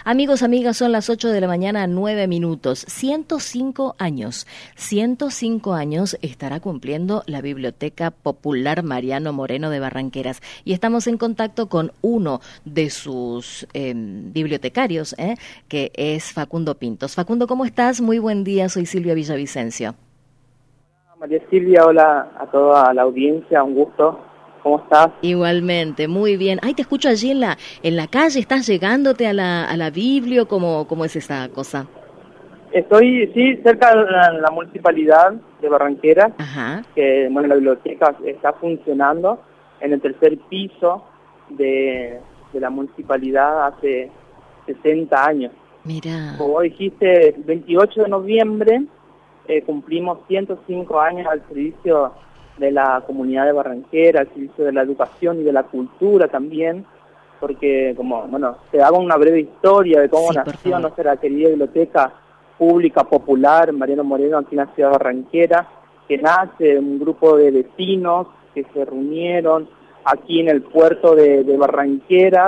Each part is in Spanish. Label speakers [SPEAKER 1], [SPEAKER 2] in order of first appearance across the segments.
[SPEAKER 1] Amigos, amigas, son las 8 de la mañana, 9 minutos. 105 años. 105 años estará cumpliendo la Biblioteca Popular Mariano Moreno de Barranqueras. Y estamos en contacto con uno de sus bibliotecarios, que es Facundo Pintos. Facundo, ¿cómo estás? Muy buen día, soy Silvia Villavicencio.
[SPEAKER 2] María Silvia, hola a toda la audiencia, un gusto. ¿Cómo estás?
[SPEAKER 1] Igualmente, muy bien. Ay, te escucho allí en la calle, ¿estás llegándote a la Biblio? ¿Cómo es esa cosa?
[SPEAKER 2] Estoy, sí, cerca de la municipalidad de Barranqueras.
[SPEAKER 1] Ajá.
[SPEAKER 2] Que, bueno, la biblioteca está funcionando en el tercer piso de la municipalidad hace 60 años.
[SPEAKER 1] Mira.
[SPEAKER 2] Como vos dijiste, el 28 de noviembre cumplimos 105 años al servicio de la comunidad de Barranquera, al servicio de la educación y de la cultura también, porque te hago una breve historia de cómo nació nuestra querida biblioteca pública popular Mariano Moreno aquí en la ciudad de Barranquera, que nace de un grupo de vecinos que se reunieron aquí en el puerto de Barranqueras,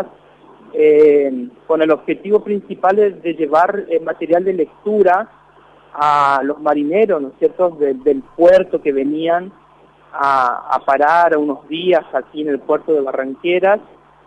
[SPEAKER 2] con el objetivo principal de llevar material de lectura a los marineros, ¿no es cierto?, del puerto que venían a parar unos días aquí en el puerto de Barranqueras,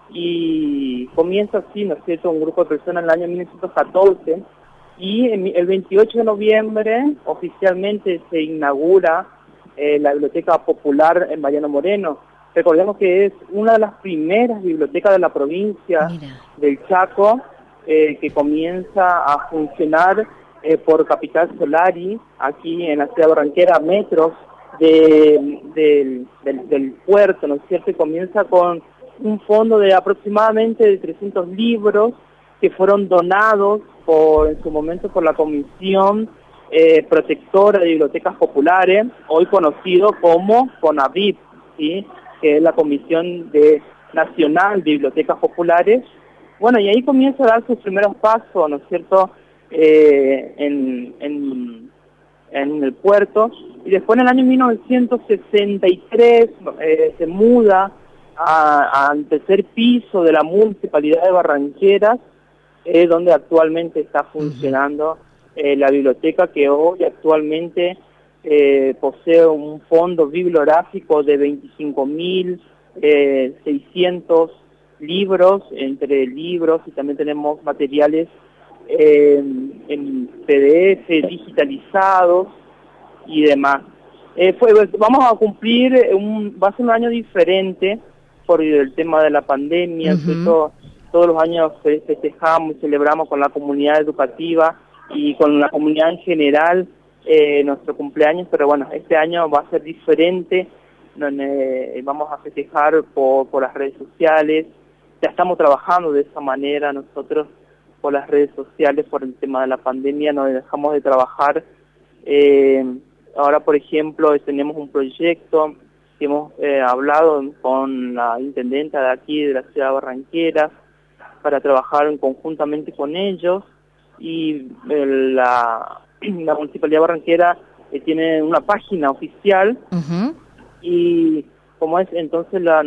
[SPEAKER 2] y comienza así, ¿no es cierto?, un grupo de personas en el año 1914, y el 28 de noviembre oficialmente se inaugura la Biblioteca Popular en Mariano Moreno. Recordemos que es una de las primeras bibliotecas de la provincia del Chaco que comienza a funcionar por Capital Solari, aquí en la ciudad de Barranquera, a metros del puerto, ¿no es cierto? Y comienza con un fondo de aproximadamente de 300 libros que fueron donados en su momento por la Comisión Protectora de Bibliotecas Populares, hoy conocido como CONAVIP, ¿sí?, que es la Comisión Nacional de Bibliotecas Populares. Bueno, y ahí comienza a dar sus primeros pasos, ¿no es cierto?, en el puerto, y después en el año 1963 se muda al tercer piso de la Municipalidad de Barranqueras, donde actualmente está funcionando la biblioteca, que hoy actualmente posee un fondo bibliográfico de 25.600 libros, entre libros, y también tenemos materiales en PDF digitalizados y demás. Vamos a cumplir, va a ser un año diferente por el tema de la pandemia. Todos los años festejamos y celebramos con la comunidad educativa y con la comunidad en general nuestro cumpleaños, pero bueno, este año va a ser diferente. Vamos a festejar por las redes sociales. Ya estamos trabajando de esa manera nosotros por las redes sociales, por el tema de la pandemia, no dejamos de trabajar. Ahora, por ejemplo, tenemos un proyecto que hemos hablado con la intendenta de aquí, de la ciudad de Barranqueras, para trabajar conjuntamente con ellos, y la Municipalidad de Barranquera tiene una página oficial, y como es entonces la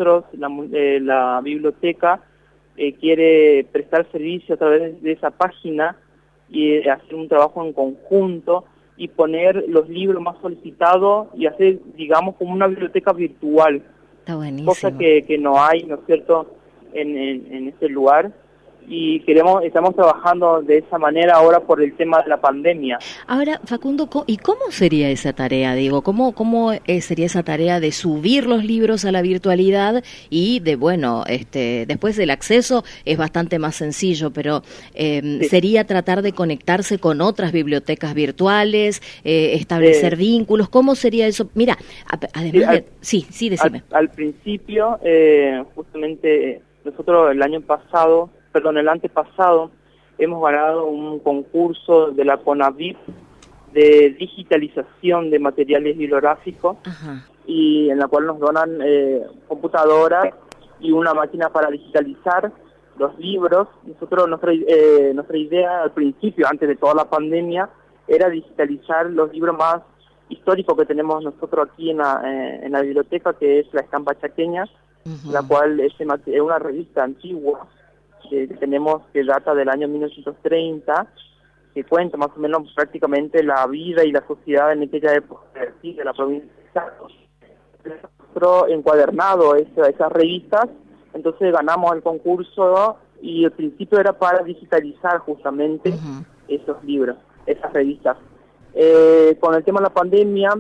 [SPEAKER 2] biblioteca quiere prestar servicio a través de esa página y hacer un trabajo en conjunto y poner los libros más solicitados y hacer, digamos, como una biblioteca virtual.
[SPEAKER 1] Está buenísimo.
[SPEAKER 2] Cosa que no hay, ¿no es cierto?, en este lugar, y estamos trabajando de esa manera ahora por el tema de la pandemia.
[SPEAKER 1] Ahora, Facundo, ¿y cómo sería esa tarea? Digo, ¿cómo sería esa tarea de subir los libros a la virtualidad y después el acceso es bastante más sencillo, pero sería tratar de conectarse con otras bibliotecas virtuales, establecer vínculos? ¿Cómo sería eso? Mira, además decime.
[SPEAKER 2] Al principio, justamente nosotros el antepasado, hemos ganado un concurso de la CONAVIP de digitalización de materiales bibliográficos, y en la cual nos donan computadoras y una máquina para digitalizar los libros. Nosotros, nuestra idea al principio, antes de toda la pandemia, era digitalizar los libros más históricos que tenemos nosotros aquí en la biblioteca, que es La Estampa Chaqueña, la cual es una revista antigua que tenemos, que data del año 1930, que cuenta más o menos prácticamente la vida y la sociedad en aquella época de la provincia de Chaco. Nosotros encuadernado esas revistas, entonces ganamos el concurso y el principio era para digitalizar justamente esos libros, esas revistas. Con el tema de la pandemia,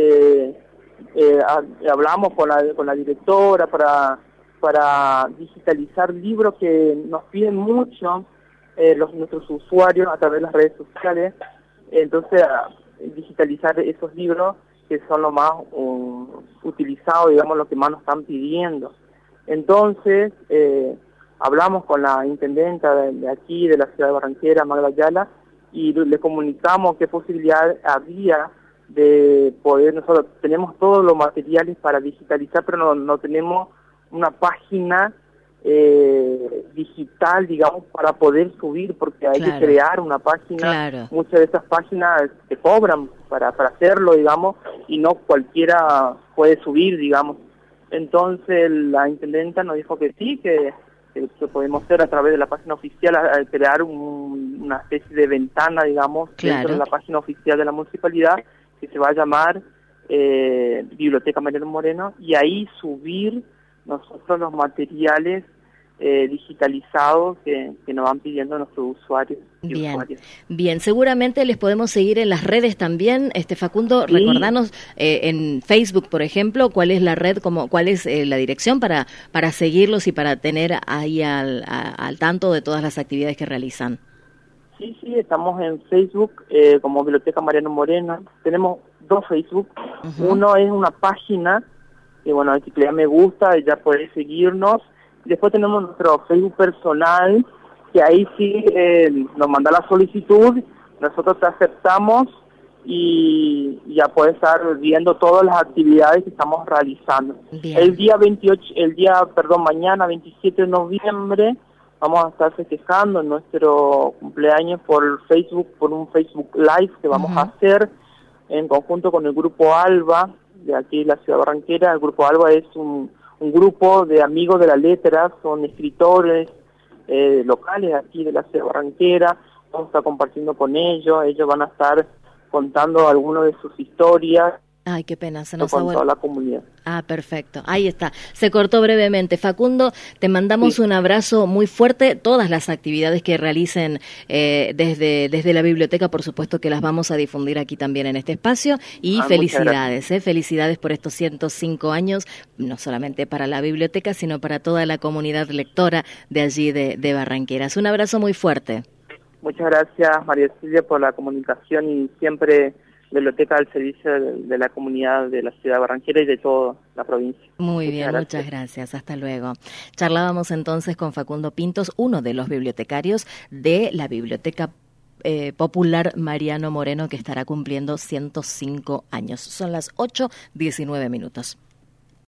[SPEAKER 2] hablamos con la directora para digitalizar libros que nos piden mucho nuestros usuarios a través de las redes sociales. Entonces, digitalizar esos libros que son los más utilizados, digamos, lo que más nos están pidiendo. Entonces, hablamos con la intendenta de aquí, de la ciudad de Barranquera, Magda Ayala, y le comunicamos qué posibilidad había de poder. Nosotros tenemos todos los materiales para digitalizar, pero no tenemos una página digital, digamos, para poder subir, porque hay que crear una página. Muchas de esas páginas te cobran para hacerlo, digamos, y no cualquiera puede subir, digamos. Entonces la intendenta nos dijo que sí, que podemos hacer a través de la página oficial, crear una especie de ventana, digamos, dentro de la página oficial de la municipalidad, que se va a llamar Biblioteca Mariano Moreno, y ahí subir nosotros los materiales digitalizados que nos van pidiendo nuestros usuarios.
[SPEAKER 1] Bien, seguramente les podemos seguir en las redes también. Facundo, sí. Recordanos en Facebook, por ejemplo, cuál es la red, cuál es la dirección para seguirlos y para tener ahí al tanto de todas las actividades que realizan.
[SPEAKER 2] Sí, estamos en Facebook como Biblioteca Mariano Moreno. Tenemos 2 Facebook. Uno es una página que, bueno, si le da me gusta, ya podés seguirnos. Después tenemos nuestro Facebook personal, que ahí sí nos manda la solicitud, nosotros te aceptamos y ya puedes estar viendo todas las actividades que estamos realizando. Bien. Mañana 27 de noviembre vamos a estar festejando nuestro cumpleaños por Facebook, por un Facebook Live que vamos a hacer en conjunto con el Grupo Alba de aquí de la ciudad de Barranquera. El Grupo Alba es un grupo de amigos de la letra, son escritores locales aquí de la ciudad de Barranquera. Vamos a estar compartiendo con ellos van a estar contando algunas de sus historias.
[SPEAKER 1] Ay, qué pena, se nos
[SPEAKER 2] ha vuelto. Toda la comunidad.
[SPEAKER 1] Perfecto, ahí está, se cortó brevemente. Facundo, te mandamos un abrazo muy fuerte. Todas las actividades que realicen desde la biblioteca, por supuesto que las vamos a difundir aquí también en este espacio, y felicidades, felicidades por estos 105 años, no solamente para la biblioteca, sino para toda la comunidad lectora de allí de Barranqueras. Un abrazo muy fuerte.
[SPEAKER 2] Muchas gracias, María Silvia, por la comunicación y siempre biblioteca al servicio de la comunidad de la ciudad de Barranquera y de toda la provincia.
[SPEAKER 1] Muy bien, muchas gracias. Hasta luego. Charlábamos entonces con Facundo Pintos, uno de los bibliotecarios de la Biblioteca Popular Mariano Moreno, que estará cumpliendo 105 años. Son las 8:19.